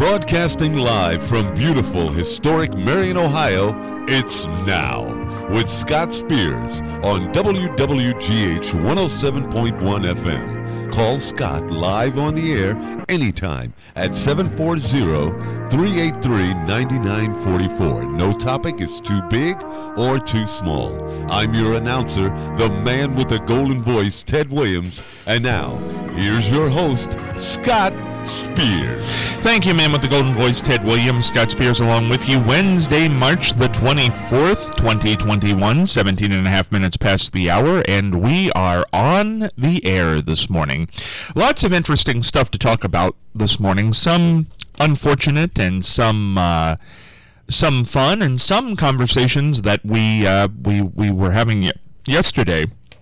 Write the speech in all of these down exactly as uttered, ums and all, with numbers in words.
Broadcasting live from beautiful, historic Marion, Ohio, it's Now with Scott Spears on W W G H one oh seven point one F M. Call Scott live on the air anytime at seven four zero, three eight three, nine nine four four. No topic is too big or too small. I'm your announcer, the man with the golden voice, Ted Williams. And now, here's your host, Scott Spears. Thank you, man with the golden voice, Ted Williams. Scott Spears along with you. Wednesday, March the twenty-fourth, twenty twenty-one, seventeen and a half minutes past the hour, and we are on the air this morning. Lots of interesting stuff to talk about this morning. Some unfortunate and some uh, some fun, and some conversations that we uh, we we were having y- yesterday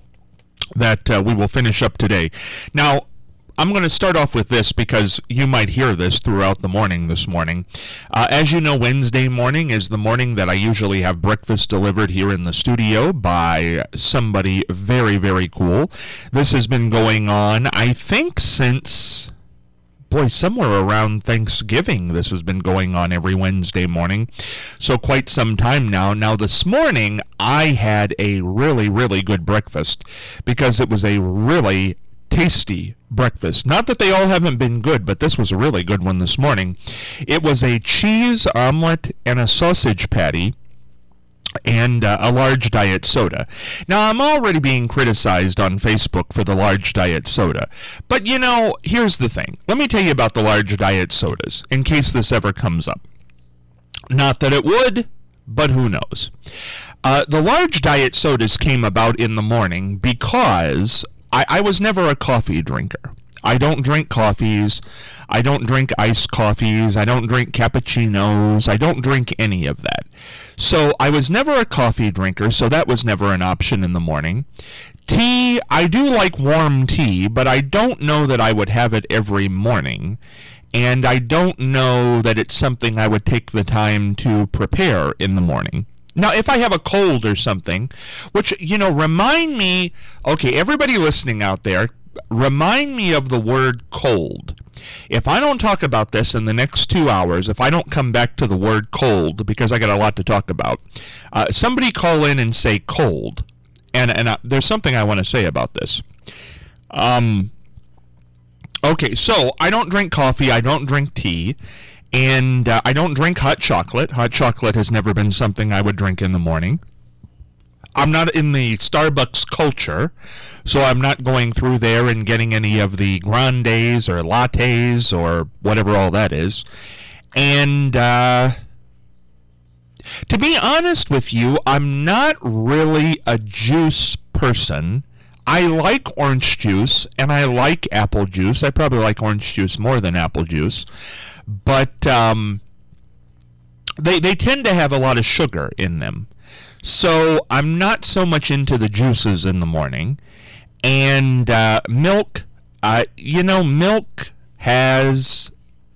that uh, we will finish up today. Now, I'm going to start off with this because you might hear this throughout the morning this morning. Uh, as you know, Wednesday morning is the morning that I usually have breakfast delivered here in the studio by somebody very, very cool. This has been going on, I think, since, boy, somewhere around Thanksgiving. This has been going on every Wednesday morning, so quite some time now. Now, this morning, I had a really, really good breakfast because it was a really tasty breakfast. Not that they all haven't been good, but this was a really good one this morning. It was a cheese omelet and a sausage patty and uh, a large diet soda. Now, I'm already being criticized on Facebook for the large diet soda. But, you know, here's the thing. Let me tell you about the large diet sodas, in case this ever comes up. Not that it would, but who knows. Uh, the large diet sodas came about in the morning because I, I was never a coffee drinker. I don't drink coffees. I don't drink iced coffees. I don't drink cappuccinos. I don't drink any of that. So I was never a coffee drinker, so that was never an option in the morning. Tea, I do like warm tea, but I don't know that I would have it every morning. And I don't know that it's something I would take the time to prepare in the morning. Now, if I have a cold or something, which, you know, remind me, okay, everybody listening out there, remind me of the word cold. If I don't talk about this in the next two hours, if I don't come back to the word cold, because I got a lot to talk about, uh, somebody call in and say cold. And, and uh, there's something I want to say about this. Um, okay, so I don't drink coffee, I don't drink tea. And uh, I don't drink hot chocolate. Hot chocolate has never been something I would drink in the morning. I'm not in the Starbucks culture, so I'm not going through there and getting any of the grandes or lattes or whatever all that is. And uh, to be honest with you, I'm not really a juice person. I like orange juice, and I like apple juice. I probably like orange juice more than apple juice. But um, they they tend to have a lot of sugar in them. So I'm not so much into the juices in the morning. And uh, milk, uh, you know, milk has...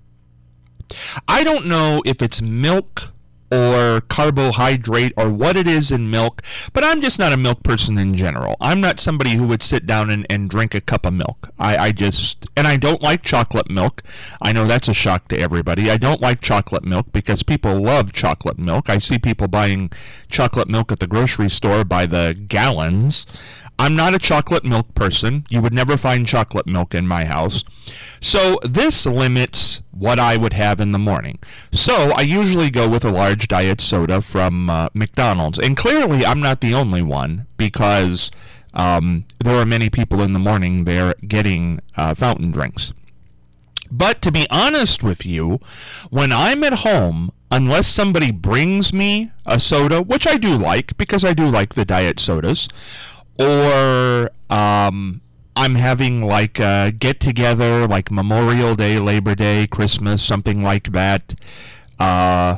I don't know if it's milk or carbohydrate or what it is in milk, but I'm just not a milk person in general. I'm not somebody who would sit down and, and drink a cup of milk. I, I just, and I don't like chocolate milk. I know that's a shock to everybody. I don't like chocolate milk because people love chocolate milk. I see people buying chocolate milk at the grocery store by the gallons. I'm not a chocolate milk person. You would never find chocolate milk in my house. So this limits what I would have in the morning. So I usually go with a large diet soda from uh, McDonald's. And clearly I'm not the only one because um, there are many people in the morning there getting uh, fountain drinks. But to be honest with you, when I'm at home, unless somebody brings me a soda, which I do like because I do like the diet sodas, or um, I'm having like a get-together, like Memorial Day, Labor Day, Christmas, something like that, uh,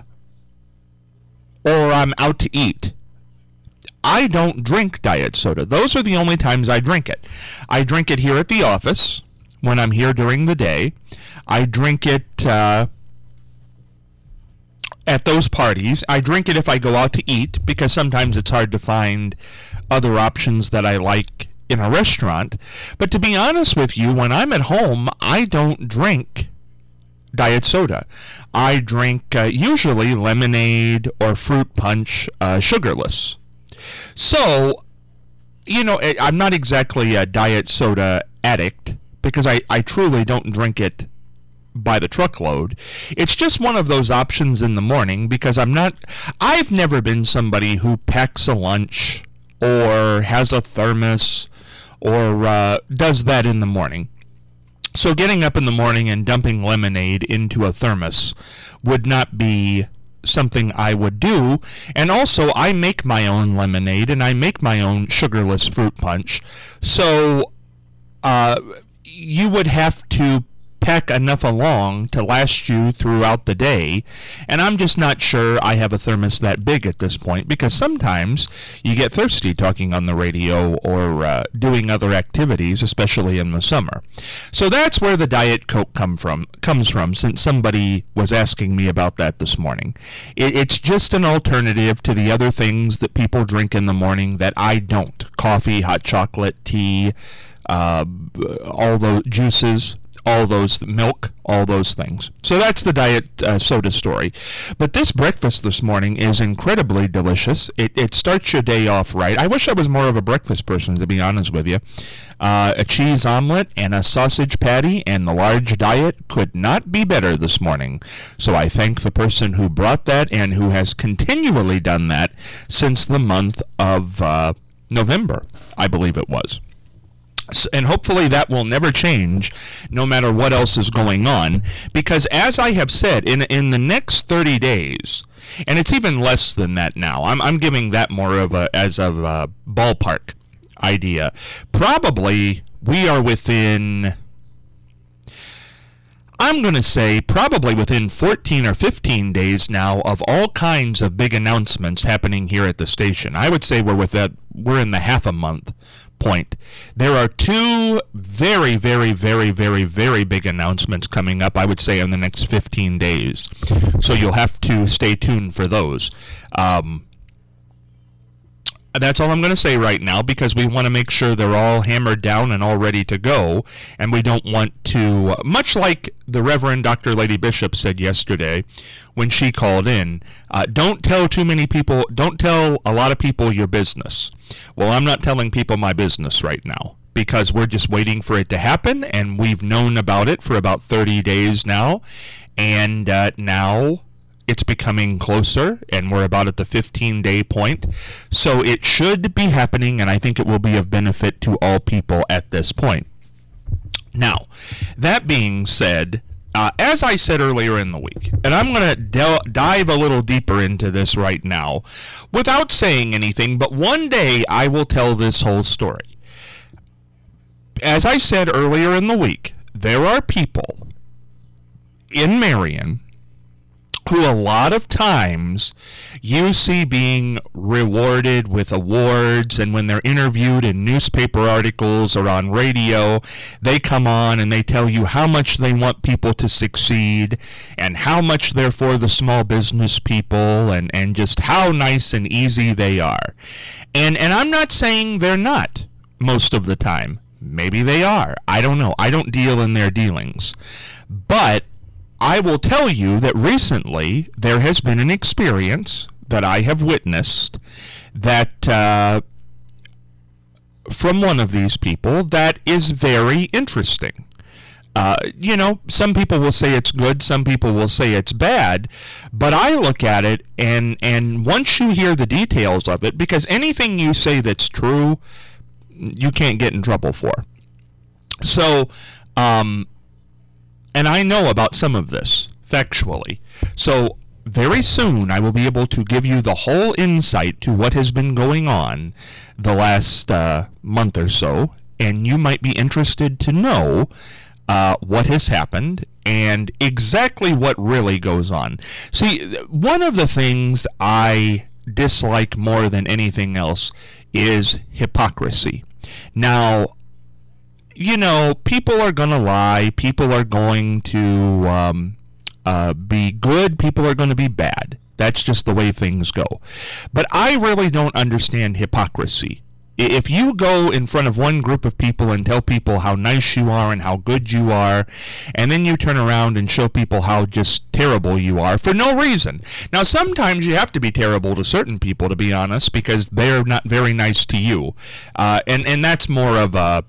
or I'm out to eat, I don't drink diet soda. Those are the only times I drink it. I drink it here at the office when I'm here during the day. I drink it uh, at those parties. I drink it if I go out to eat because sometimes it's hard to find other options that I like in a restaurant. But to be honest with you, when I'm at home, I don't drink diet soda. I drink uh, usually lemonade or fruit punch, uh, sugarless. So, you know, I'm not exactly a diet soda addict because I, I truly don't drink it by the truckload. It's just one of those options in the morning because I'm not, I've never been somebody who packs a lunch or has a thermos or uh, does that in the morning. So getting up in the morning and dumping lemonade into a thermos would not be something I would do. And also, I make my own lemonade and I make my own sugarless fruit punch. So uh, you would have to pack enough along to last you throughout the day, and I'm just not sure I have a thermos that big at this point, because sometimes you get thirsty talking on the radio or uh, doing other activities, especially in the summer. So that's where the Diet Coke come from, comes from, since somebody was asking me about that this morning. It, it's just an alternative to the other things that people drink in the morning that I don't. Coffee, hot chocolate, tea, uh, all those juices, all those, milk, all those things. So that's the diet uh, soda story. But this breakfast this morning is incredibly delicious. It, it starts your day off right. I wish I was more of a breakfast person, to be honest with you. Uh, a cheese omelet and a sausage patty and the large diet could not be better this morning. So I thank the person who brought that and who has continually done that since the month of uh, November, I believe it was. And hopefully that will never change, no matter what else is going on, because as I have said, in in the next thirty days, and it's even less than that now, I'm I'm giving that more of a as a uh, ballpark idea. Probably we are within, I'm going to say probably within fourteen or fifteen days now of all kinds of big announcements happening here at the station. I would say we're with that, we're in the half a month point. There are two very, very, very, very, very big announcements coming up, I would say, in the next fifteen days. So you'll have to stay tuned for those. Um, that's all I'm going to say right now, because we want to make sure they're all hammered down and all ready to go, and we don't want to, much like the Reverend Doctor Lady Bishop said yesterday when she called in, uh, don't tell too many people, don't tell a lot of people your business. Well, I'm not telling people my business right now, because we're just waiting for it to happen, and we've known about it for about thirty days now, and uh, now it's becoming closer, and we're about at the fifteen-day point. So it should be happening, and I think it will be of benefit to all people at this point. Now, that being said, uh, as I said earlier in the week, and I'm going to del- dive a little deeper into this right now, without saying anything, but one day I will tell this whole story. As I said earlier in the week, there are people in Marion who a lot of times you see being rewarded with awards, and when they're interviewed in newspaper articles or on radio, they come on and they tell you how much they want people to succeed and how much they're for the small business people, and, and just how nice and easy they are. And and I'm not saying they're not most of the time. Maybe they are. I don't know. I don't deal in their dealings. But I will tell you that recently there has been an experience that I have witnessed that uh, from one of these people that is very interesting. Uh, you know, some people will say it's good, some people will say it's bad, but I look at it, and, and once you hear the details of it, because anything you say that's true, you can't get in trouble for. So, um... and I know about some of this, factually. So very soon I will be able to give you the whole insight to what has been going on the last uh, month or so, and you might be interested to know uh, what has happened and exactly what really goes on. See, one of the things I dislike more than anything else is hypocrisy. Now, you know, people are going to lie, people are going to um, uh, be good, people are going to be bad. That's just the way things go. But I really don't understand hypocrisy. If you go in front of one group of people and tell people how nice you are and how good you are, and then you turn around and show people how just terrible you are for no reason. Now, sometimes you have to be terrible to certain people, to be honest, because they're not very nice to you. Uh, and, and that's more of a...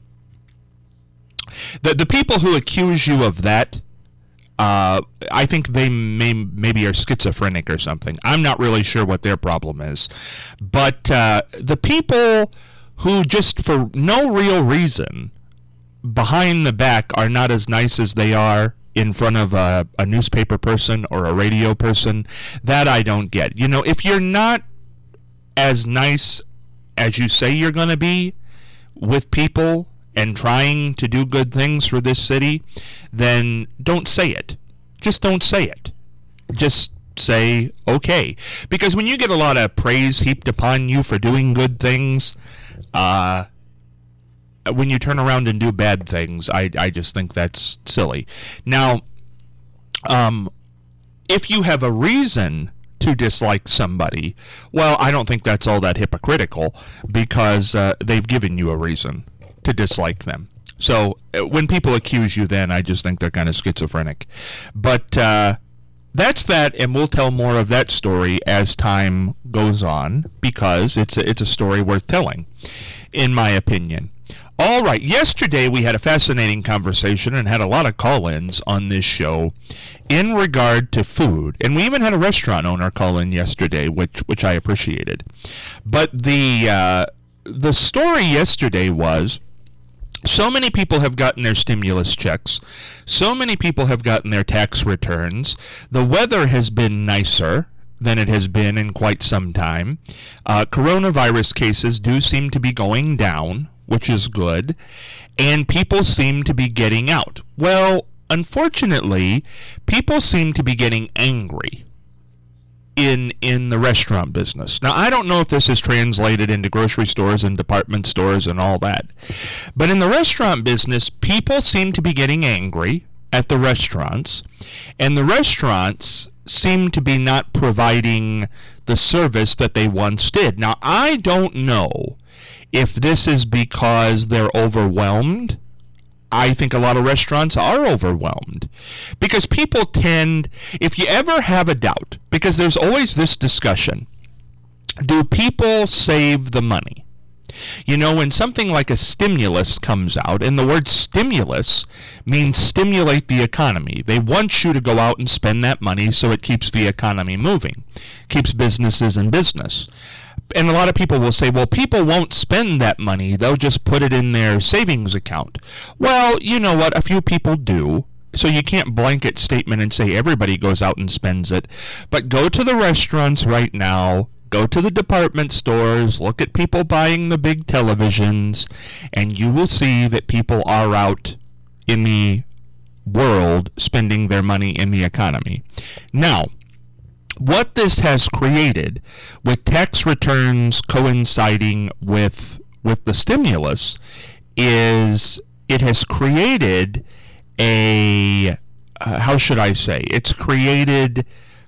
The, the people who accuse you of that, uh, I think they may maybe are schizophrenic or something. I'm not really sure what their problem is. But uh, the people who just for no real reason behind the back are not as nice as they are in front of a, a newspaper person or a radio person, that I don't get. You know, if you're not as nice as you say you're going to be with people and trying to do good things for this city, then don't say it. Just don't say it. Just say, okay. Because when you get a lot of praise heaped upon you for doing good things, uh, when you turn around and do bad things, I, I just think that's silly. Now, um, if you have a reason to dislike somebody, well, I don't think that's all that hypocritical, because uh, they've given you a reason to dislike them. So when people accuse you, then I just think they're kind of schizophrenic. But uh, that's that, and we'll tell more of that story as time goes on, because it's a, it's a story worth telling, in my opinion. All right, yesterday we had a fascinating conversation and had a lot of call-ins on this show in regard to food. And we even had a restaurant owner call in yesterday, which which I appreciated. But the uh, the story yesterday was, so many people have gotten their stimulus checks. So many people have gotten their tax returns. The weather has been nicer than it has been in quite some time. Uh, coronavirus cases do seem to be going down, which is good. And people seem to be getting out. Well, unfortunately, people seem to be getting angry in in the restaurant business. Now, I don't know if this is translated into grocery stores and department stores and all that, but in the restaurant business, people seem to be getting angry at the restaurants, and the restaurants seem to be not providing the service that they once did. Now, I don't know if this is because they're overwhelmed. I think a lot of restaurants are overwhelmed, because people tend, if you ever have a doubt, because there's always this discussion, do people save the money? You know, when something like a stimulus comes out, and the word stimulus means stimulate the economy. They want you to go out and spend that money so it keeps the economy moving, keeps businesses in business. And a lot of people will say, well, people won't spend that money. They'll just put it in their savings account. Well, you know what? A few people do. So you can't blanket statement and say everybody goes out and spends it. But go to the restaurants right now. Go to the department stores. Look at people buying the big televisions. And you will see that people are out in the world spending their money in the economy. Now, what this has created, with tax returns coinciding with with the stimulus, is it has created a, uh, how should I say, it's created,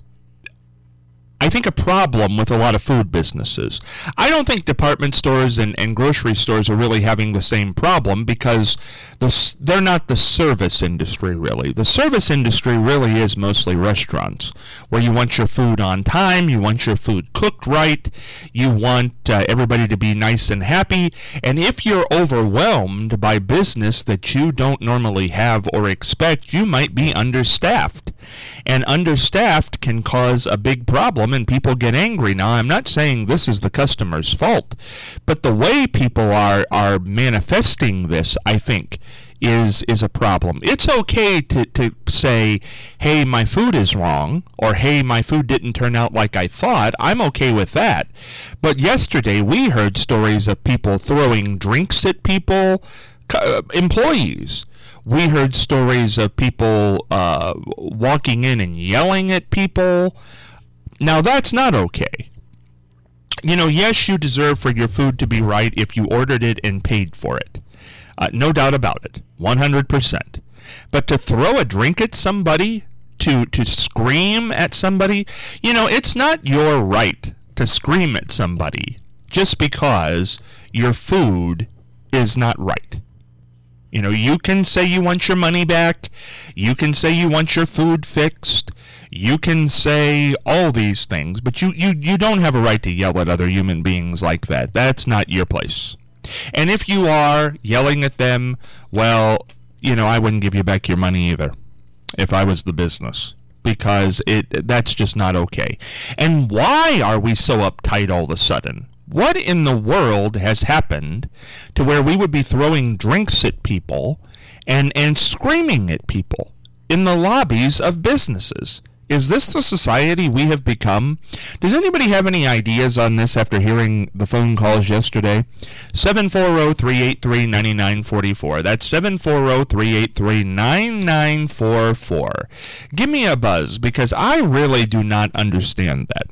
I think, a problem with a lot of food businesses. I don't think department stores and, and grocery stores are really having the same problem, because the, they're not the service industry, really. The service industry really is mostly restaurants, where you want your food on time, you want your food cooked right, you want uh, everybody to be nice and happy, and if you're overwhelmed by business that you don't normally have or expect, you might be understaffed. And understaffed can cause a big problem, and people get angry. Now, I'm not saying this is the customer's fault, but the way people are are manifesting this, I think, is is a problem. It's okay to, to say, hey, my food is wrong, or hey, my food didn't turn out like I thought. I'm okay with that. But yesterday, we heard stories of people throwing drinks at people, uh, employees. We heard stories of people uh, walking in and yelling at people. Now, that's not okay. You know, yes, you deserve for your food to be right if you ordered it and paid for it. Uh, no doubt about it, one hundred percent. But to throw a drink at somebody, to, to scream at somebody, you know, it's not your right to scream at somebody just because your food is not right. You know, you can say you want your money back. You can say you want your food fixed. You can say all these things, but you, you, you don't have a right to yell at other human beings like that. That's not your place. And if you are yelling at them, well, you know, I wouldn't give you back your money either if I was the business, because it that's just not okay. And why are we so uptight all of a sudden? What in the world has happened to where we would be throwing drinks at people and, and screaming at people in the lobbies of businesses? Is this the society we have become? Does anybody have any ideas on this after hearing the phone calls yesterday? seven four zero, three eight three, nine nine four four. That's seven four zero, three eight three, nine nine four four. Give me a buzz, because I really do not understand that.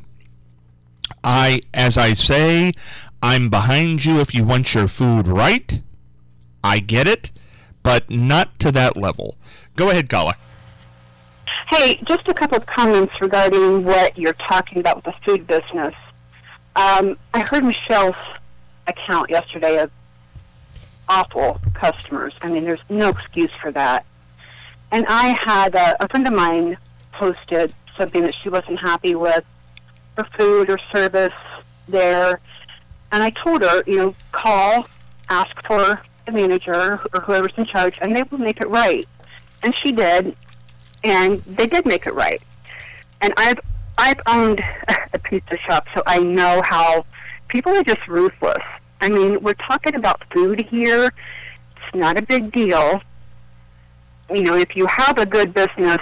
I, as I say, I'm behind you if you want your food right. I get it, but not to that level. Go ahead, caller. Hey, just a couple of comments regarding what you're talking about with the food business. Um, I heard Michelle's account yesterday of awful customers. I mean, there's no excuse for that. And I had a, a friend of mine posted something that she wasn't happy with, her food or service there. And I told her, you know, call, ask for the manager or whoever's in charge, and they will make it right. And she did. And they did make it right. And I've I've owned a pizza shop, so I know how people are just ruthless. I mean, we're talking about food here. It's not a big deal. You know, if you have a good business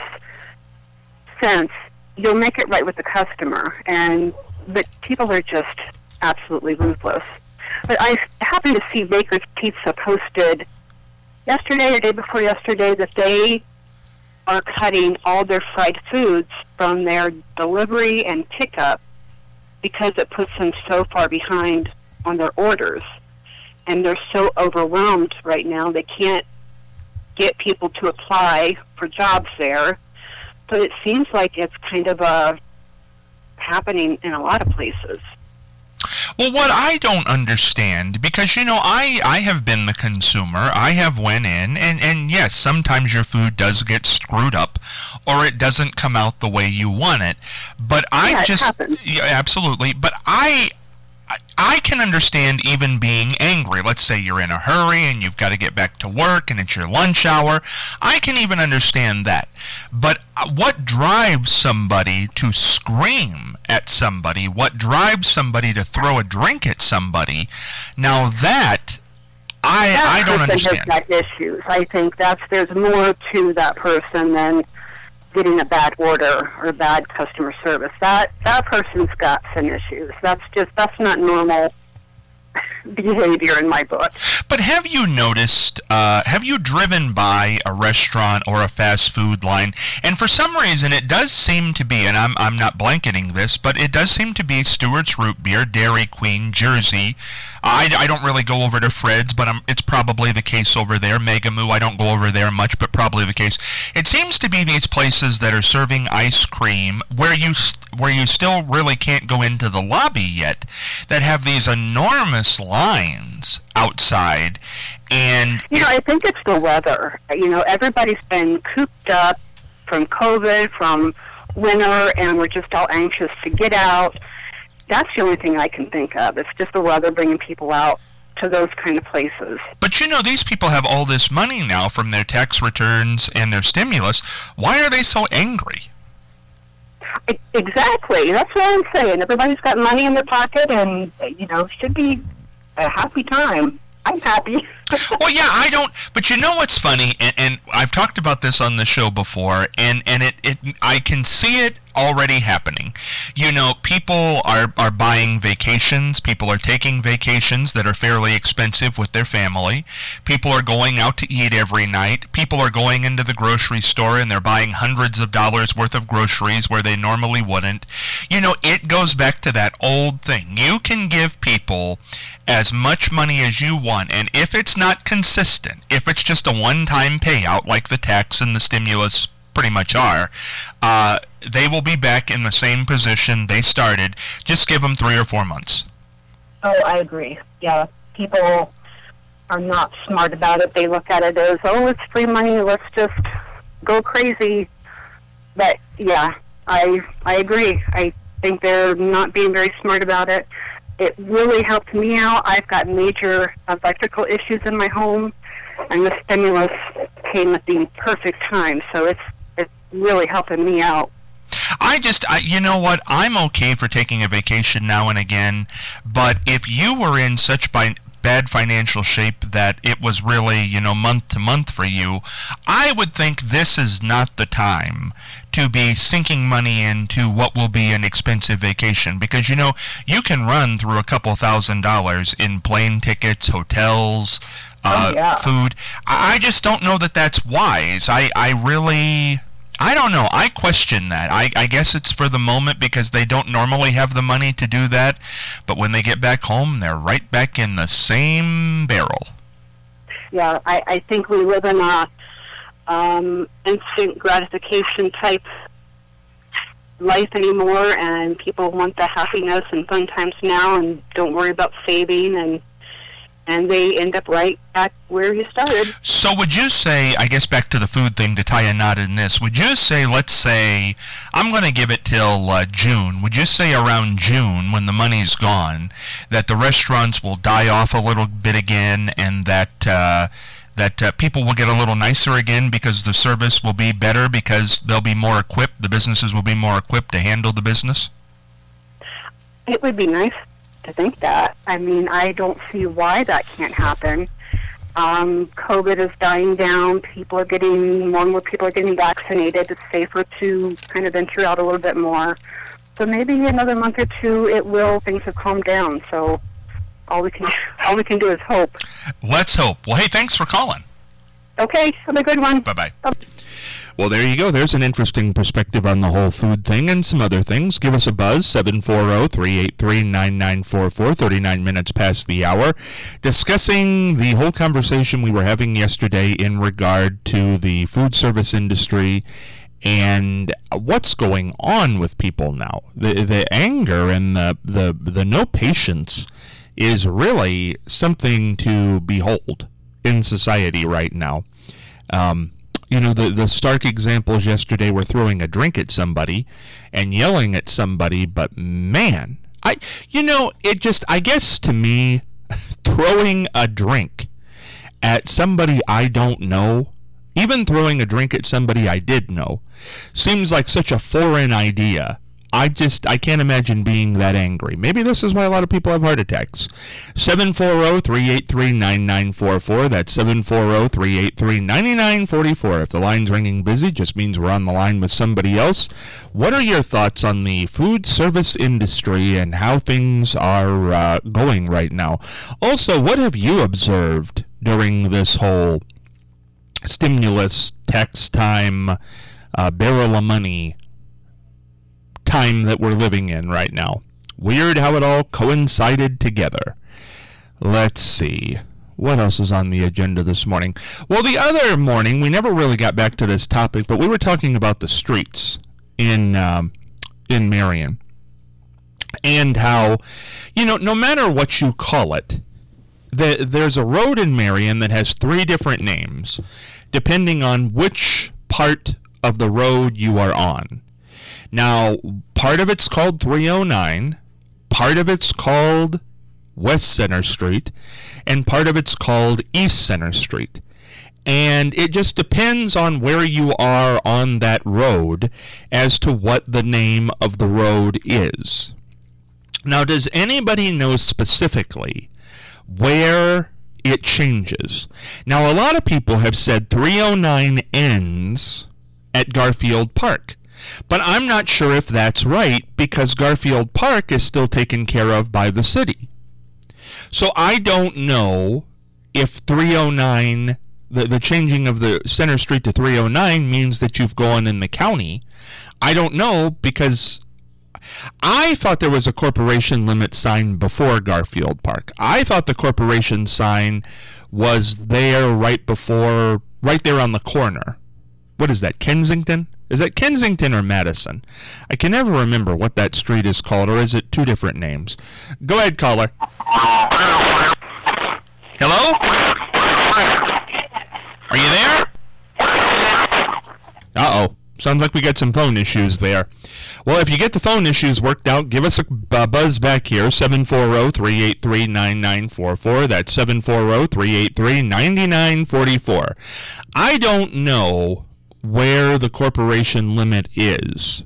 sense, you'll make it right with the customer. And but people are just absolutely ruthless. But I happened to see Baker's Pizza posted yesterday or day before yesterday that they are cutting all their fried foods from their delivery and pickup because it puts them so far behind on their orders. And they're so overwhelmed right now, they can't get people to apply for jobs there. But it seems like it's kind of uh, happening in a lot of places. Well, what I don't understand, because, you know, I, I have been the consumer. I have went in, and, and yes, sometimes your food does get screwed up, or it doesn't come out the way you want it. But I yeah, just... It happens. Yeah, absolutely. But I... I can understand even being angry. Let's say you're in a hurry and you've got to get back to work and it's your lunch hour. I can even understand that. But what drives somebody to scream at somebody? What drives somebody to throw a drink at somebody? Now that, I, that I don't person understand. Has got issues. I think that's there's more to that person than getting a bad order or bad customer service. That that person's got some issues. That's just that's not normal behavior in my book. But have you noticed, uh, have you driven by a restaurant or a fast food line, and for some reason it does seem to be, and I'm I'm not blanketing this, but it does seem to be Stewart's Root Beer, Dairy Queen, Jersey. I, I don't really go over to Fred's, but I'm, it's probably the case over there. Megamoo, I don't go over there much, but probably the case. It seems to be these places that are serving ice cream where you where you still really can't go into the lobby yet, that have these enormous lines outside. And you know, I think it's the weather. You know, everybody's been cooped up from COVID, from winter, and we're just all anxious to get out. That's the only thing I can think of. It's just the weather bringing people out to those kind of places. But you know, these people have all this money now from their tax returns and their stimulus. Why are they so angry? Exactly. That's what I'm saying. Everybody's got money in their pocket and, you know, should be a happy time. I'm happy. Well, yeah, I don't, but you know what's funny, and, and I've talked about this on the show before, and, and it, it I can see it already happening. You know, people are, are buying vacations, people are taking vacations that are fairly expensive with their family, people are going out to eat every night, people are going into the grocery store and they're buying hundreds of dollars worth of groceries where they normally wouldn't. You know, it goes back to that old thing. You can give people as much money as you want, and if it's not consistent, if it's just a one-time payout like the tax and the stimulus pretty much are, uh, they will be back in the same position they started. Just give them three or four months. Oh, I agree. Yeah, people are not smart about it. They look at it as, oh, it's free money, let's just go crazy. But, yeah, I I agree. I think they're not being very smart about it. It really helped me out. I've got major electrical issues in my home, and the stimulus came at the perfect time, so it's it's really helping me out. I just, I, you know what, I'm okay for taking a vacation now and again, but if you were in such by, bad financial shape that it was really, you know, month to month for you, I would think this is not the time to be sinking money into what will be an expensive vacation, because, you know, you can run through a couple thousand dollars in plane tickets, hotels, uh, oh, yeah. food. I just don't know that that's wise. I, I really... I don't know. I question that. I, I guess it's for the moment because they don't normally have the money to do that. But when they get back home, they're right back in the same barrel. Yeah, I, I think we live in a um, instant gratification type life anymore, and people want the happiness and fun times now and don't worry about saving, and and they end up right back where you started. So would you say, I guess back to the food thing to tie a knot in this, would you say, let's say, I'm going to give it till uh, June, would you say around June, when the money's gone, that the restaurants will die off a little bit again, and that uh, that uh, people will get a little nicer again because the service will be better, because they'll be more equipped, the businesses will be more equipped to handle the business? It would be nice to think that. I mean, I don't see why that can't happen. Um, COVID is dying down. People are getting, more and more people are getting vaccinated. It's safer to kind of venture out a little bit more. So maybe another month or two, it will, things have calmed down. So all we can, all we can do is hope. Let's hope. Well, hey, thanks for calling. Okay, have a good one. Bye-bye. Bye. Well, there you go. There's an interesting perspective on the whole food thing and some other things. Give us a buzz, seven four zero, three eight three, nine nine four four, thirty-nine minutes past the hour, discussing the whole conversation we were having yesterday in regard to the food service industry and what's going on with people now. The the anger and the, the, the no patience is really something to behold in society right now. Um... You know, the, the stark examples yesterday were throwing a drink at somebody and yelling at somebody, but man, I, you know, it just, I guess to me, throwing a drink at somebody I don't know, even throwing a drink at somebody I did know, seems like such a foreign idea. I just, I can't imagine being that angry. Maybe this is why a lot of people have heart attacks. seven four zero, three eight three, nine nine four four. That's seven four zero, three eight three, nine nine four four. If the line's ringing busy, just means we're on the line with somebody else. What are your thoughts on the food service industry and how things are uh, going right now? Also, what have you observed during this whole stimulus, tax time, uh, barrel of money time that we're living in right now? Weird how it all coincided together. Let's see. What else is on the agenda this morning? Well, the other morning, we never really got back to this topic, but we were talking about the streets in um, in Marion. And how, you know, no matter what you call it, the, there's a road in Marion that has three different names, depending on which part of the road you are on. Now, part of it's called three oh nine, part of it's called West Center Street, and part of it's called East Center Street. And it just depends on where you are on that road as to what the name of the road is. Now, does anybody know specifically where it changes? Now, a lot of people have said three oh nine ends at Garfield Park. But I'm not sure if that's right, because Garfield Park is still taken care of by the city. So I don't know if three oh nine, the, the changing of the Center Street to three oh nine means that you've gone in the county. I don't know, because I thought there was a corporation limit sign before Garfield Park. I thought the corporation sign was there right before, right there on the corner. What is that, Kensington? Is that Kensington or Madison? I can never remember what that street is called, or is it two different names? Go ahead, caller. Hello? Are you there? Uh-oh. Sounds like we got some phone issues there. Well, if you get the phone issues worked out, give us a uh, buzz back here, seven four zero, three eight three, nine nine four four. That's seven four zero, three eight three, nine nine four four. I don't know where the corporation limit is.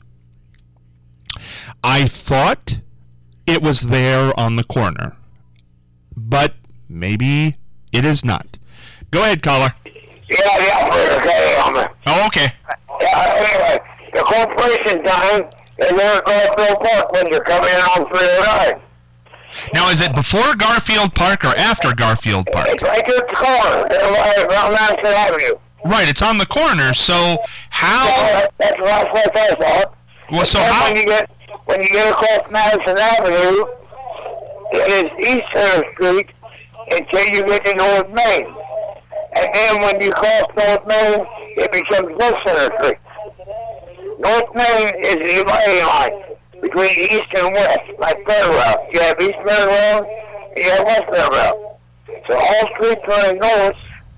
I thought it was there on the corner, but maybe it is not. Go ahead, caller. Yeah, yeah, we're okay on the... Oh, okay. Yeah, anyway, the corporation time is there at Garfield Park when you're coming in on three oh nine. Now, is it before Garfield Park or after Garfield Park? It's right there at the corner. They're right around Madison Avenue. Right, it's on the corner, so how... Yeah, that's what I thought. Well, so And how... When you get, when you get across Madison Avenue, it is East Center Street until you get to North Main. And then when you cross North Main, it becomes West Center Street. North Main is the dividing line between East and West, like Fairwell. You have East Fairwell, and you have West Fairwell. So all streets running north,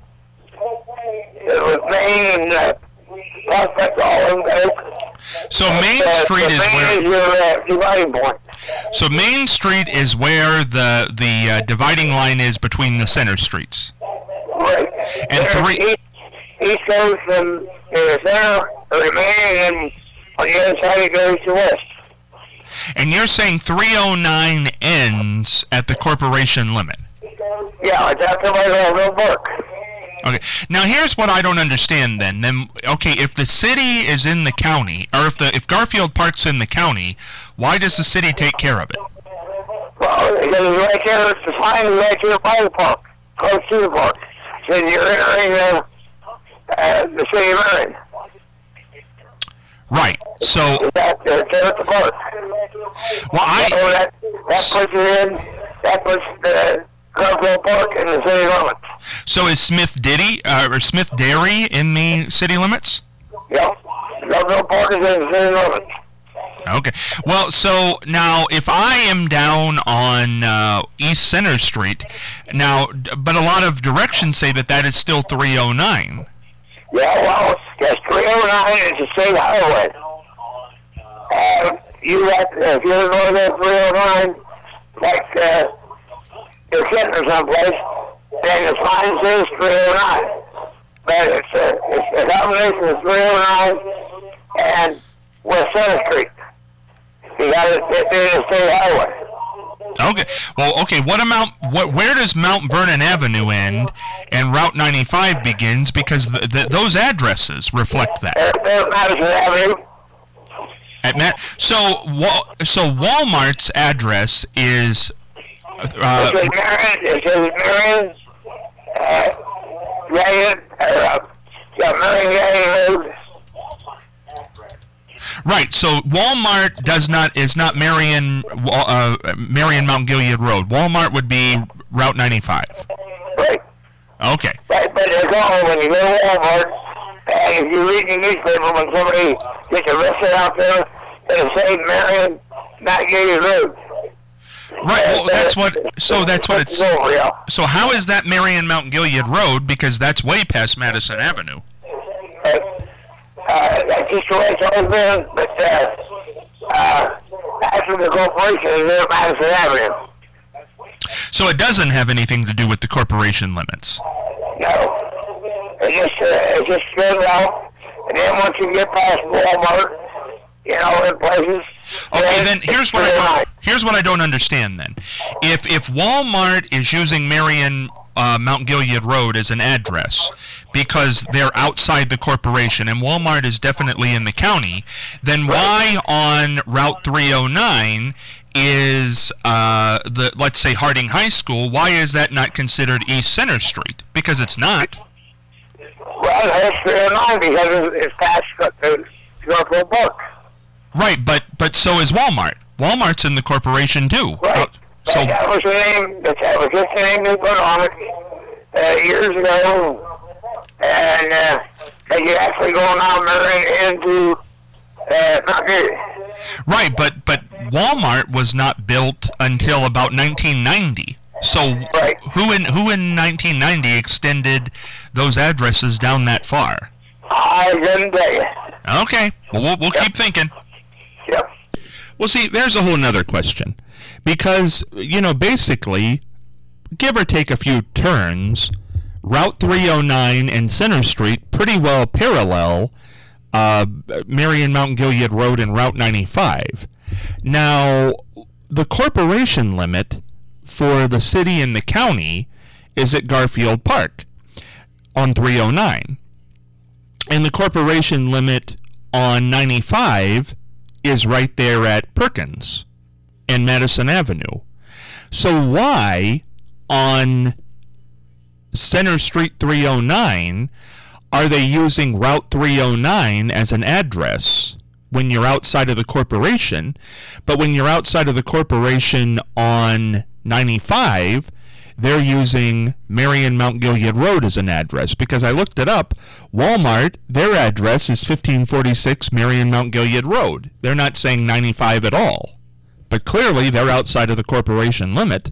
it was Main and uh, Prospect, all of them. So Main uh, Street is Main where... is your uh, dividing point. So Main Street is where the the uh, dividing line is between the center streets. Right. And There's three- East, east goes from the center, or the Main, and on the other side it goes to West. And you're saying three oh nine ends at the corporation limit. Yeah, it's after my little book. Okay. Now here's what I don't understand then. Then okay, if the city is in the county, or if the if Garfield Park's in the county, why does the city take care of it? Well, because it's right there, it's the sign is right there by the park, close to the park. So you're entering uh, uh, the city of Marion. Right. So It's at, it's at the park. well I So that, that puts it in, that puts the Garfield Park in the city limits. so is Smith Diddy uh, or Smith Dairy in the city limits? Yep. Garfield Park is in the city limits. Okay. Well, so now if I am down on uh, East Center Street, now, d- but a lot of directions say that that is still three oh nine. Yeah, well, yes, three oh nine is a state highway. Uh, you have, if you're going to three oh nine, like, uh, you're sitting or someplace, then the sign says three oh nine. But it's a, it's a combination of three oh nine and West Center Street. You got it, it's a state highway. Okay. Well, okay. What amount? What? Where does Mount Vernon Avenue end and Route ninety-five begins? Because th- th- those addresses reflect that. There, there's Madison Avenue. At Matt, so Wal- so Walmart's address is. Uh, It says Marion, it says Marion, uh, Marion, uh, yeah, Marion Marion Road. Right. So Walmart does not is not Marion uh, Marion Mount Gilead Road. Walmart would be Route ninety-five. Right. Okay. But, but there's all, when you go to Walmart, and if you read the newspaper, when somebody gets arrested out there, it'll say Marion Mount Gilead Road. Right. Well, that's what. So that's what it's. over, yeah. So how is that Marion Mount Gilead Road? Because that's way past Madison Avenue. But, uh, that's just the way it's always been, but, uh, uh, after the corporation is there at Madison Avenue. So it doesn't have anything to do with the corporation limits. No. It just, uh, it just goes out, and then once you get past Walmart, you know, in places. Okay, then here's what I don't, here's what I don't understand. Then, if if Walmart is using Marion uh, Mount Gilead Road as an address because they're outside the corporation, and Walmart is definitely in the county, then why on Route three oh nine is uh, the let's say Harding High School? Why is that not considered East Center Street? Because it's not. Well, that's three oh nine because it's past the Garfield Park. Right, but but so is Walmart. Walmart's in the corporation too. Right. Uh, so But that was the name, that was just the name they put on it uh, years ago. And uh, and you're actually going out Marion into uh, Mount Airy. Right, but but Walmart was not built until about nineteen ninety. So Right. who in who in nineteen ninety extended those addresses down that far? I didn't tell you. Okay, well we'll, we'll keep thinking. Yep. Well, see, there's a whole nother question. Because, you know, basically, give or take a few turns, Route three oh nine and Center Street pretty well parallel uh, Marion Mount Gilead Road and Route ninety-five. Now, the corporation limit for the city and the county is at Garfield Park on three oh nine. And the corporation limit on ninety-five is right there at Perkins and Madison Avenue. So why on Center Street three oh nine are they using Route three oh nine as an address when you're outside of the corporation, but when you're outside of the corporation on ninety-five, they're using Marion Mount Gilead Road as an address? Because I looked it up. Walmart, their address is fifteen forty-six Marion Mount Gilead Road. They're not saying ninety-five at all. But clearly, they're outside of the corporation limit.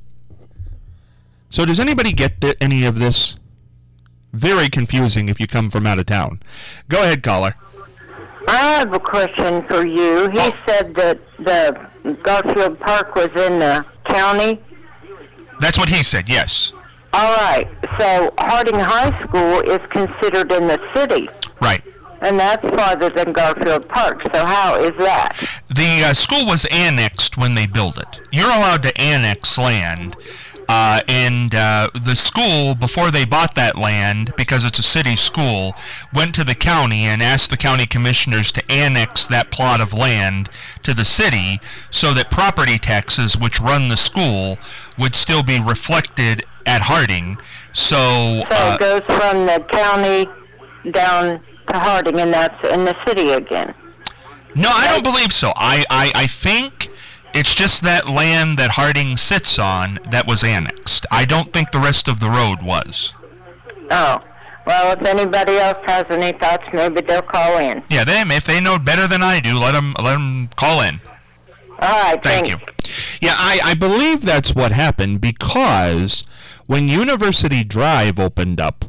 So does anybody get th- any of this? Very confusing if you come from out of town. Go ahead, caller. I have a question for you. He Oh. said that the Garfield Park was in the county. That's what he said, yes. All right. So Harding High School is considered in the city, Right. and that's farther than Garfield Park. So how is that? The uh, school was annexed when they built it. You're allowed to annex land. Uh, and uh, the school, before they bought that land, because it's a city school, went to the county and asked the county commissioners to annex that plot of land to the city so that property taxes, which run the school, would still be reflected at Harding. So, So uh, it goes from the county down to Harding, and that's in the city again. no, I don't believe so. I, I, I think it's just that land that Harding sits on that was annexed. I don't think the rest of the road was. Oh. Well, if anybody else has any thoughts, maybe they'll call in. Yeah, them. If they know better than I do, let them let them call in. All right. Thank thanks. you. Yeah, I, I believe that's what happened because when University Drive opened up,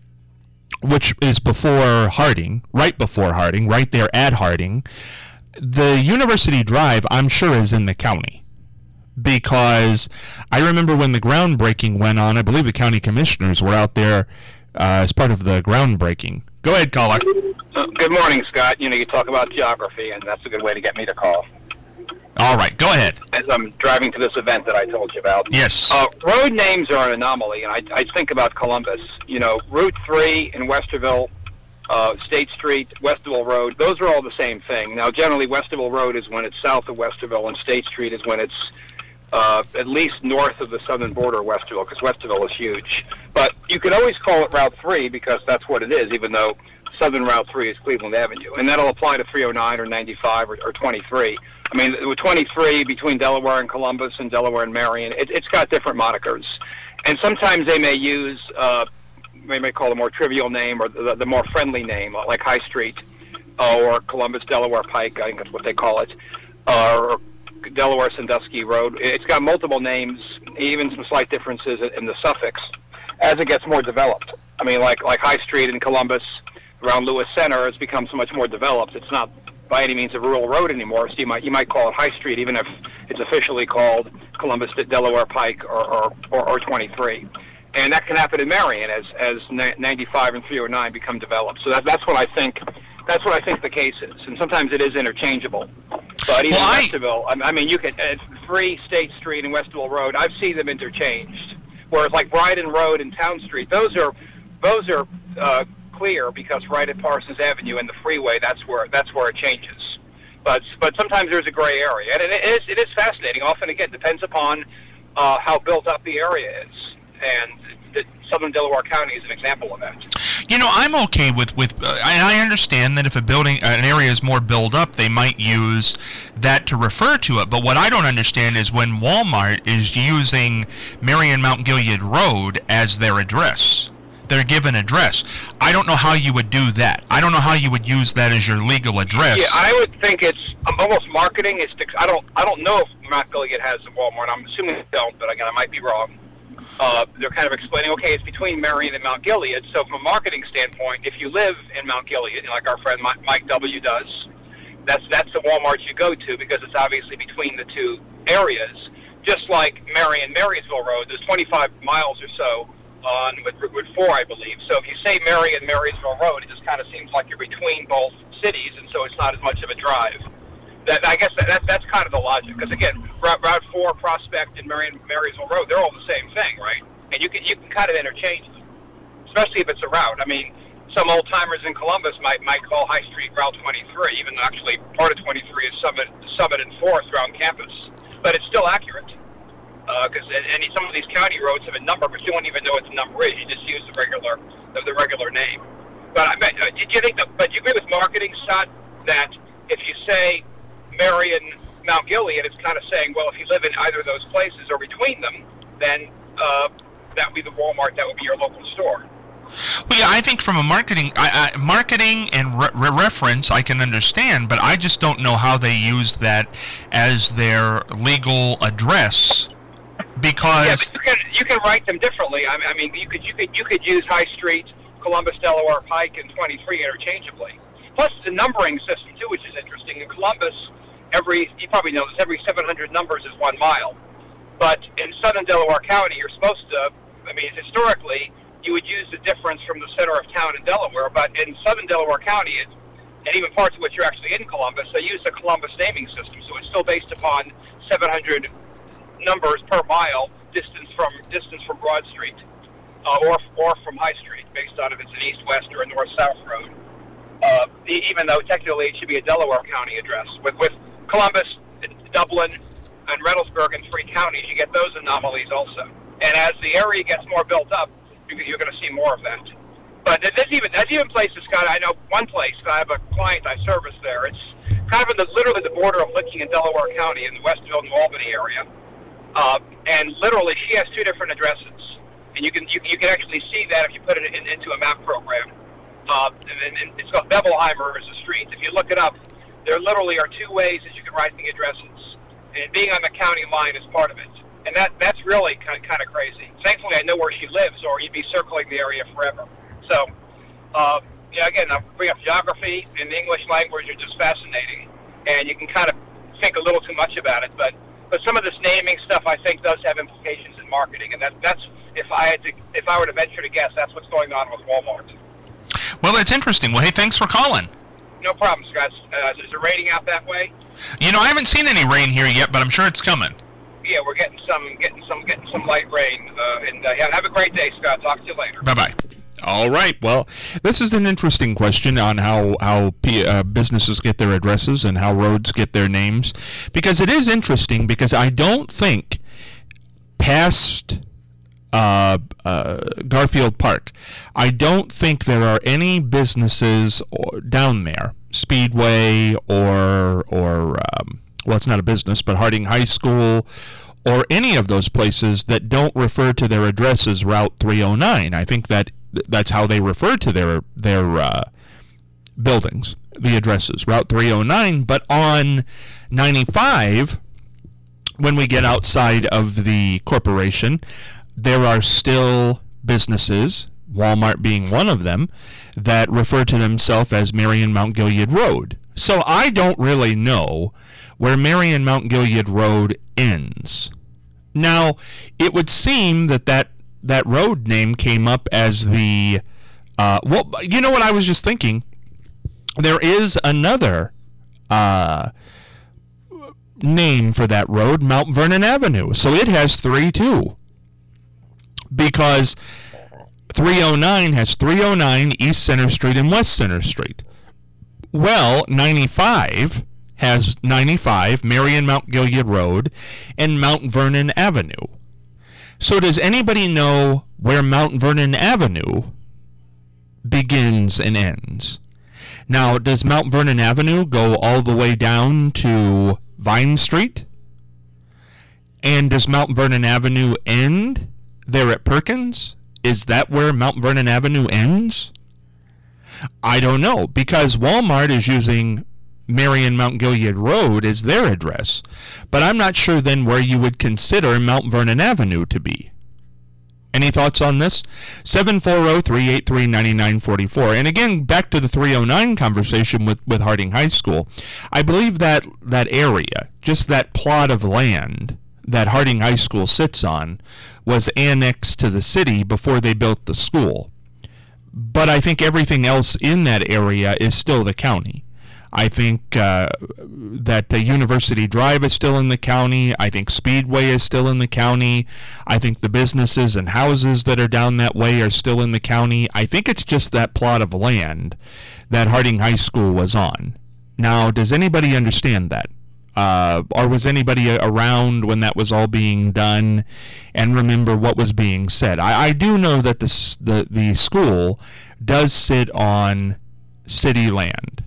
which is before Harding, right before Harding, right there at Harding, the University Drive, I'm sure, is in the county. Because I remember when the groundbreaking went on, I believe the county commissioners were out there uh, as part of the groundbreaking. Go ahead, caller. Uh, good morning, Scott. You know, you talk about geography, and that's a good way to get me to call. All right, go ahead. As I'm driving to this event that I told you about. Yes. Uh, road names are an anomaly, and I, I think about Columbus. You know, Route three in Westerville, uh, State Street, Westerville Road, those are all the same thing. Now, generally, Westerville Road is when it's south of Westerville, and State Street is when it's uh, at least north of the southern border of Westerville, because Westerville is huge. But you can always call it Route three, because that's what it is, even though southern Route three is Cleveland Avenue. And that'll apply to three oh nine or ninety-five or, or twenty-three. I mean, with twenty-three between Delaware and Columbus and Delaware and Marion, it, it's got different monikers. And sometimes they may use, uh, they may call a more trivial name or the, the more friendly name, like High Street uh, or Columbus Delaware Pike, I think that's what they call it, uh, or Delaware Sandusky Road. It's got multiple names, even some slight differences in the suffix as it gets more developed. I mean, like like High Street in Columbus around Lewis Center has become so much more developed. It's not by any means a rural road anymore, so you might you might call it High Street, even if it's officially called Columbus Delaware Pike or or, or, or twenty-three. And that can happen in Marion as as ninety-five and three oh nine become developed. So that, that's what I think. That's what I think the case is, and sometimes it is interchangeable. But even Well, I- Westerville, I, I mean, you can uh, three State Street and Westerville Road. I've seen them interchanged. Whereas like Bryden Road and Town Street, those are those are uh, clear because right at Parsons Avenue and the freeway, that's where that's where it changes. But but sometimes there's a gray area, and it is it is fascinating. Often again depends upon uh, how built up the area is, and the Southern Delaware County is an example of that. You know, I'm okay with with, uh, and I understand that if a building, uh, an area is more built up, they might use that to refer to it. But what I don't understand is when Walmart is using Marion Mount Gilead Road as their address. their given address. I don't know how you would do that. I don't know how you would use that as your legal address. Yeah, I would think it's um, almost marketing. It's to, I don't I don't know if Mount Gilead has a Walmart. I'm assuming they don't, but again, I might be wrong. Uh, they're kind of explaining, okay, it's between Marion and Mount Gilead. So from a marketing standpoint, if you live in Mount Gilead, like our friend Mike W. does, that's that's the Walmart you go to because it's obviously between the two areas. Just like Marion, Marysville Road, there's twenty-five miles or so on with Route four, I believe. So if you say Marion, Marysville Road, it just kind of seems like you're between both cities, and so it's not as much of a drive. That I guess that, that that's kind of the logic. Because again, Route, Route four, Prospect, and Marion, Marysville Road, they're all the same thing, right? And you can you can kind of interchange them, especially if it's a route. I mean, some old timers in Columbus might might call High Street Route twenty-three, even though actually part of twenty-three is Summit, Summit and Fourth around campus. But it's still accurate because uh, any some of these county roads have a number, but you don't even know what the number is. You just use the regular the, the regular name. But I bet, uh, do you think? That, but do you agree with marketing, Scott, that if you say Marion, Mount Gilead, it's kind of saying, well, if you live in either of those places or between them, then uh, that would be the Walmart. That would be your local store. Well, yeah, I think from a marketing, I, I, marketing and re- re- reference, I can understand, but I just don't know how they use that as their legal address. Because yeah, but you can you can write them differently. I mean, I mean, you could you could you could use High Street, Columbus, Delaware, Pike, and twenty-three interchangeably. Plus the numbering system too, which is interesting. In Columbus, every you probably know this, every seven hundred numbers is one mile. But in southern Delaware County, you're supposed to. I mean, historically, you would use the difference from the center of town in Delaware. But in southern Delaware County, it, and even parts of which are actually in Columbus, they use the Columbus naming system. So it's still based upon seven hundred numbers per mile distance from distance from Broad Street uh, or or from High Street, based on if it's an east-west or a north-south road. Uh, even though technically it should be a Delaware County address. With with Columbus, Dublin, and Reynoldsburg and three counties, you get those anomalies also. And as the area gets more built up, you're going to see more of that. But there's even there's even places, Scott. I know one place. I have a client I service there. It's kind of in the literally the border of Licking and Delaware County in the Westville and Albany area. Uh, and literally, she has two different addresses, and you can you, you can actually see that if you put it in, into a map program. Uh, and, and it's called Bevelheimer is the street. If you look it up, there literally are two ways that you can write the addresses, and being on the county line is part of it. And that that's really kind of, kind of crazy. Thankfully, I know where she lives, or you'd be circling the area forever. So, uh, yeah, again, I bring up geography and the English language are just fascinating, and you can kind of think a little too much about it, but. But some of this naming stuff, I think, does have implications in marketing, and that, that's if I had to, if I were to venture to guess, that's what's going on with Walmart. Well, that's interesting. Well, hey, thanks for calling. No problem, Scott. Uh, is it raining out that way? You know, I haven't seen any rain here yet, but I'm sure it's coming. Yeah, we're getting some, getting some, getting some light rain. Uh, and uh, yeah, have a great day, Scott. Talk to you later. Bye bye. All right. Well, this is an interesting question on how how P, uh, businesses get their addresses and how roads get their names, because it is interesting. Because I don't think past uh, uh, Garfield Park, I don't think there are any businesses or, down there, Speedway or or um, well, it's not a business, but Harding High School, or any of those places that don't refer to their address as Route three oh nine. I think that that's how they refer to their their uh, buildings, the addresses, Route three oh nine. But on ninety-five, when we get outside of the corporation, there are still businesses, Walmart being one of them, that refer to themselves as Marion Mount Gilead Road. So I don't really know where Marion Mount Gilead Road ends. Now, it would seem that that, that road name came up as the, uh, well, you know what I was just thinking? There is another uh, name for that road, Mount Vernon Avenue. So it has three, too. Because three oh nine has three oh nine East Center Street and West Center Street. Well, ninety-five has ninety-five, Marion Mount Gilead Road, and Mount Vernon Avenue. So does anybody know where Mount Vernon Avenue begins and ends? Now, does Mount Vernon Avenue go all the way down to Vine Street? And does Mount Vernon Avenue end there at Perkins? Is that where Mount Vernon Avenue ends? I don't know, because Walmart is using Marion Mount Gilead Road as their address. But I'm not sure then where you would consider Mount Vernon Avenue to be. Any thoughts on this? seven four zero, three eight three, nine nine four four. And again, back to the three oh nine conversation with, with Harding High School. I believe that that area, just that plot of land that Harding High School sits on, was annexed to the city before they built the school. But I think everything else in that area is still the county. I think uh, that the University Drive is still in the county. I think Speedway is still in the county. I think the businesses and houses that are down that way are still in the county. I think it's just that plot of land that Harding High School was on. Now, does anybody understand that? Uh, or was anybody around when that was all being done and remember what was being said? I, I do know that the, the, the school does sit on city land,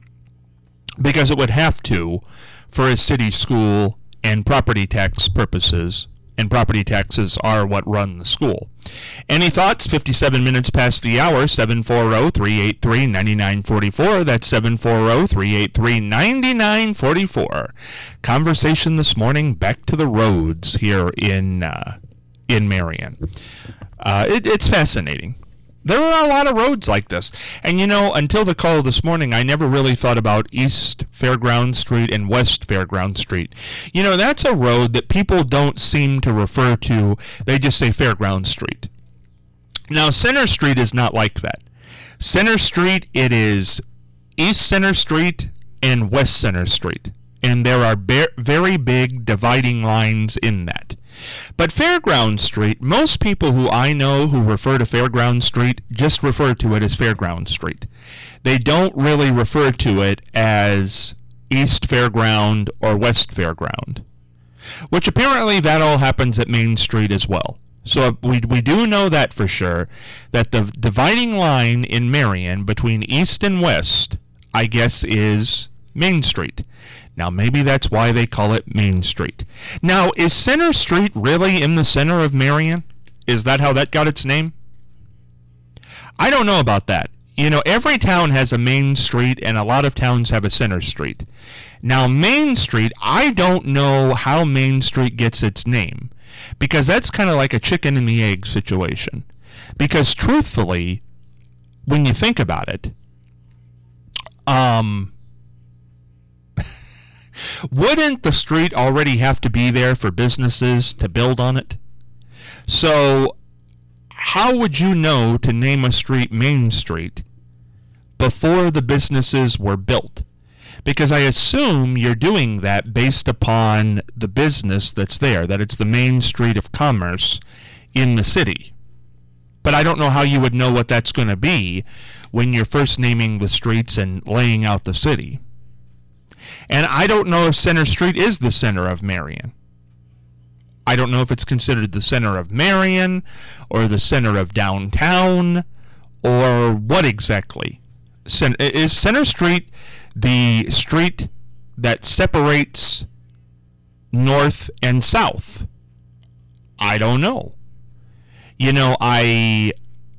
because it would have to for a city school and property tax purposes, and property taxes are what run the school. Any thoughts? fifty-seven minutes past the hour, seven four zero, three eight three, nine nine four four. That's seven four zero, three eight three, nine nine four four. Conversation this morning, back to the roads here in, uh, in Marion. Uh, it, it's fascinating. There are a lot of roads like this. And, you know, until the call this morning, I never really thought about East Fairground Street and West Fairground Street. You know, that's a road that people don't seem to refer to. They just say Fairground Street. Now, Center Street is not like that. Center Street, it is East Center Street and West Center Street. And there are be- very big dividing lines in that. But Fairground Street, most people who I know who refer to Fairground Street just refer to it as Fairground Street. They don't really refer to it as East Fairground or West Fairground, which apparently that all happens at Main Street as well. So we we do know that for sure, that the dividing line in Marion between East and West, I guess, is Main Street. Now, maybe that's why they call it Main Street. Now, is Center Street really in the center of Marion? Is that how that got its name? I don't know about that. You know, every town has a Main Street, and a lot of towns have a Center Street. Now, Main Street, I don't know how Main Street gets its name, because that's kind of like a chicken and the egg situation. Because, truthfully, when you think about it, um... wouldn't the street already have to be there for businesses to build on it? So, how would you know to name a street Main Street before the businesses were built? Because I assume you're doing that based upon the business that's there, that it's the main street of commerce in the city. But I don't know how you would know what that's going to be when you're first naming the streets and laying out the city. And I don't know if Center Street is the center of Marion. I don't know if it's considered the center of Marion or the center of downtown or what exactly. Is Center Street the street that separates north and south? I don't know. You know, I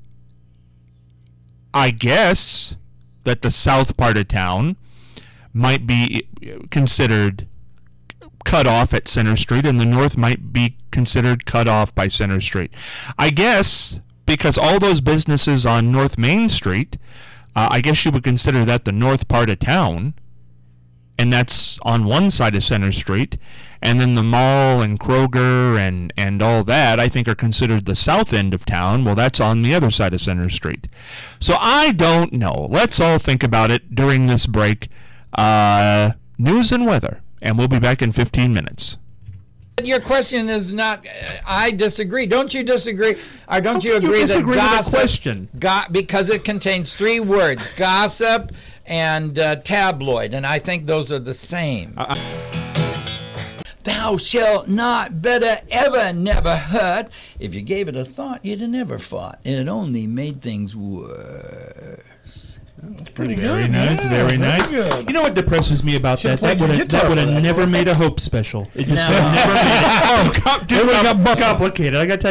I guess that the south part of town might be considered cut off at Center Street, and the north might be considered cut off by Center Street. I guess because all those businesses on North Main Street, uh, I guess you would consider that the north part of town, and that's on one side of Center Street, and then the mall and Kroger and, and all that, I think, are considered the south end of town. Well, that's on the other side of Center Street. So I don't know. Let's all think about it during this break. Uh, news and weather, and we'll be back in fifteen minutes. Your question is not, uh, I disagree. Don't you disagree? Or don't you agree you that disagree gossip, with the question? Go, because it contains three words, gossip and uh, tabloid, and I think those are the same. Uh, Thou shalt not better ever never hurt. If you gave it a thought, you'd have never fought. It only made things worse. That's pretty good. Very nice, yeah, very nice. Good. You know what depresses me about Should that? That would have that would have never made a Hope special. It just no. never made it. Oh, com- dude, it would have got complicated. I got to tell you.